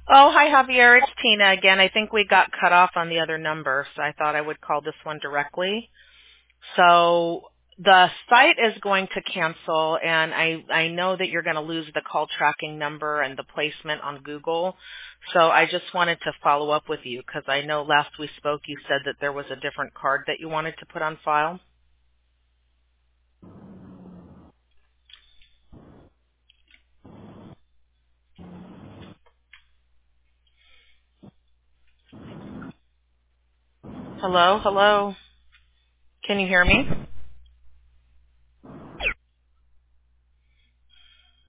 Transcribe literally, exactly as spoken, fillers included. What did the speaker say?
Oh, hi Javier, it's Tina again. I think we got cut off on the other number, so I thought I would call this one directly. So the site is going to cancel, and I, I know that you're going to lose the call tracking number and the placement on Google. So I just wanted to follow up with you because I know last we spoke you said that there was a different card that you wanted to put on file. Hello, hello. Can you hear me?